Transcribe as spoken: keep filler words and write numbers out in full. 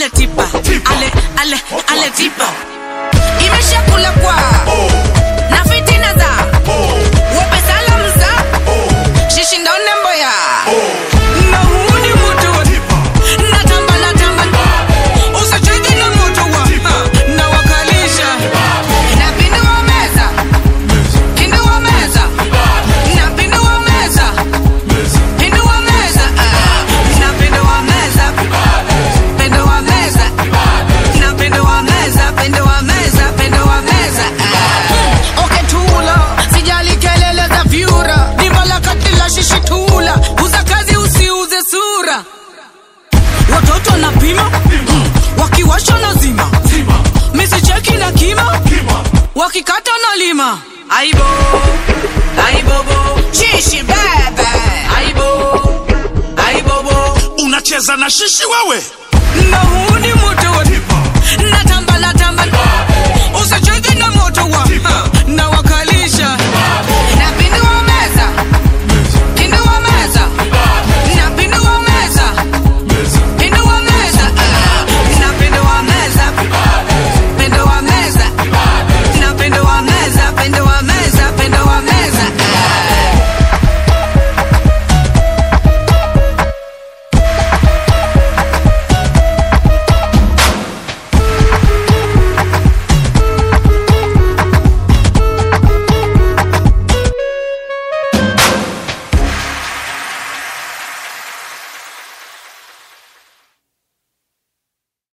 ale tipa, ale, ale, ale tipa. Imesha kula kwa na fitina za wape salamu za shishi ndo nembo ya na huu ni mutu wa natamba natamba usacheze na mutu wa na wakalisha na pindu wa meza pindu wa meza na pindu wa meza pindu wa meza na pindu wa meza pindu wa meza na pindu wa meza pindu wa meza pindu wa meza okay tula sijali kelele za vyura nimala katila shishi tula uza kazi usiuze sura watoto na pima wakiwasha na zima misi cheki na kima wakikata na lima aibo aibobo shishi bebe aibo aibobo unacheza na shishi wewe na